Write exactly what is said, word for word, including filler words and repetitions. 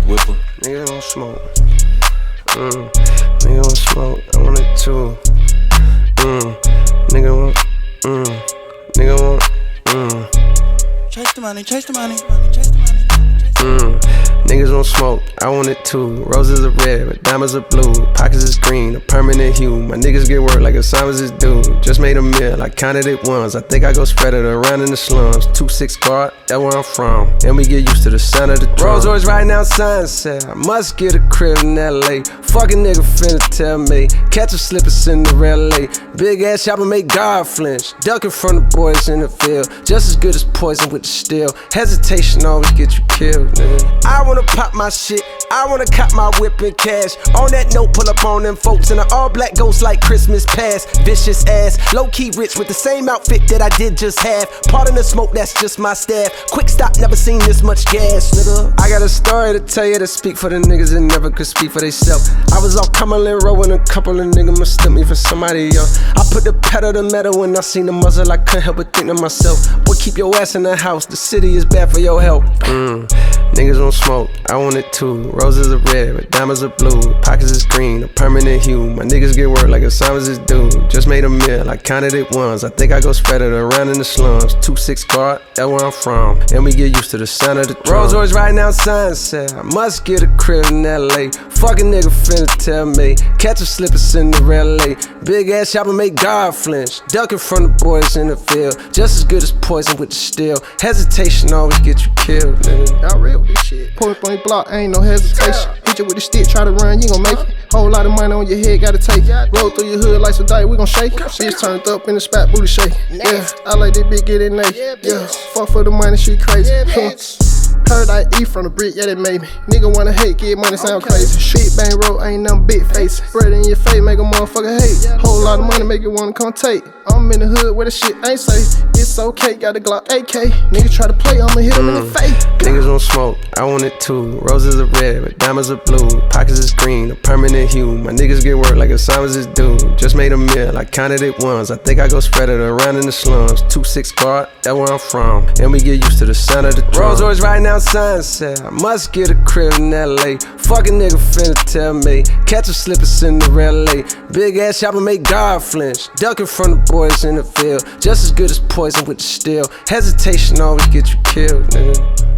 whipper. Nigga don't smoke. Mm. Nigga don't smoke. I want it too. Mm. Nigga want. Mm. Nigga want. Mm. Chase the money, chase the money, chase the money. Mm. Niggas don't smoke, I want it too. Roses are red, but diamonds are blue. Pockets is green, a permanent hue. My niggas get work like assignments is due. Just made a meal, I counted it once. I think I go spread it around in the slums. two six guard, that's where I'm from. And we get used to the sound of the drum. Rolls Royce right now, sunset. I must get a crib in L A. Fuck a nigga finna tell me. Catch a slipper Cinderella. Big ass chopper make God flinch. Ducking from the boys in the field. Just as good as poison with the steel. Hesitation always get you killed, nigga. I wanna pop my shit, I wanna cop my whip in cash. On that note, pull up on them folks in an all black ghost like Christmas past. Vicious ass, low key rich with the same outfit that I did just have. Part of the smoke, that's just my staff. Quick stop, never seen this much gas, nigga. I got a story to tell you to speak for the niggas that never could speak for theyself. I was off Cumberland Road when a couple of niggas mistook me for somebody else. I put the pedal to metal when I seen the muzzle, I couldn't help but think to myself, boy, keep your ass in the house, the city is bad for your health. Mm. Niggas don't smoke, I want it too. Roses are red, but diamonds are blue. Pockets is green, a permanent hue. My niggas get work like assignments is due. Just made a meal, I counted it once. I think I go spread it around in the slums. two six guard, that's where I'm from. And we get used to the sound of the drum. Rolls Royce right now, sunset. I must get a crib in L A. Fuck a nigga finna tell me. Catch a slipper Cinderella. Big ass chopper make God flinch. Ducking from the boys in the field. Just as good as poison with the steel. Hesitation always get you killed, nigga. Y'all real with this shit. Pull up on your block, ain't no hesitation. Hit you with the stick, try to run, you gon' make it. Whole lot of money on your head, gotta take it. Roll through your hood like some dice, we gon' shake it. Bitch turned up in the spot, booty shake. Yeah, I like this bitch get in naked. Yeah, fuck for the money, she crazy. Heard I eat from the brick, yeah, that made me. Nigga wanna hate, get money, sound crazy. Big bang roll, ain't nothing big face. Bread in your face, make a motherfucker hate. Whole lot of money, make you wanna come take. I'm in the hood where the shit ain't safe. It's okay, got a Glock A K. Nigga try to play, I'ma hit him mm. in the face. Niggas don't smoke, I want it too. Roses are red, but diamonds are blue. Pockets is green, a permanent hue. My niggas get work like assignments is due. Just made a meal, I counted it once. I think I go spread it around in the slums. two six guard, that's where I'm from. And we get used to the sound of the drum. Rolls Royce right now, sunset. I must get a crib in L A. Fuck a nigga finna tell me. Catch a slipper Cinderella. Big ass chopper make God flinch. Ducking from the boys in the field. Just as good as poison with the steel. Hesitation always get you killed, nigga.